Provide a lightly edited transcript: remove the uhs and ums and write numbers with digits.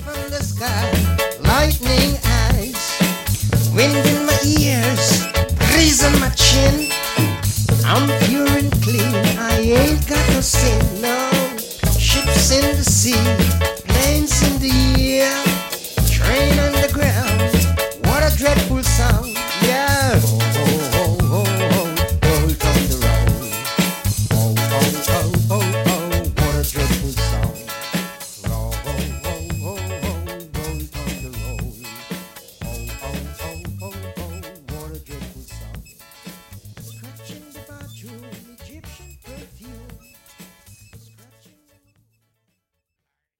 from the sky, lightning eyes, wind in my ears, breeze on my chin. I'm pure and clean, I ain't got no sin, no. Ships in the sea, planes in the